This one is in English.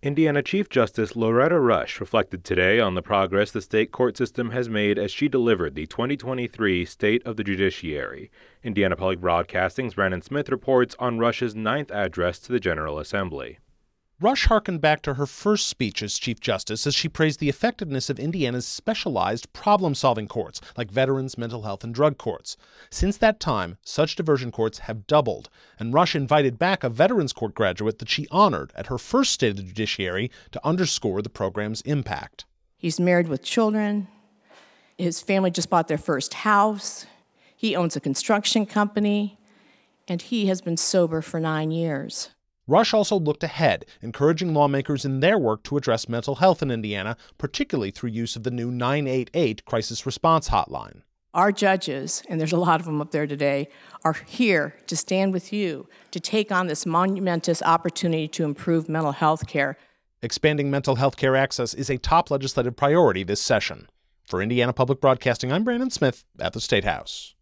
Indiana Chief Justice Loretta Rush reflected today on the progress the state court system has made as she delivered the 2023 State of the Judiciary. Indiana Public Broadcasting's Brandon Smith reports on Rush's ninth address to the General Assembly. Rush hearkened back to her first speech as Chief Justice as she praised the effectiveness of Indiana's specialized problem-solving courts, like veterans, mental health, and drug courts. Since that time, such diversion courts have doubled, and Rush invited back a Veterans Court graduate that she honored at her first State of the Judiciary to underscore the program's impact. He's married with children. His family just bought their first house. He owns a construction company, and he has been sober for 9 years. Rush also looked ahead, encouraging lawmakers in their work to address mental health in Indiana, particularly through use of the new 988 crisis response hotline. Our judges, and there's a lot of them up there today, are here to stand with you to take on this monumentous opportunity to improve mental health care. Expanding mental health care access is a top legislative priority this session. For Indiana Public Broadcasting, I'm Brandon Smith at the State House.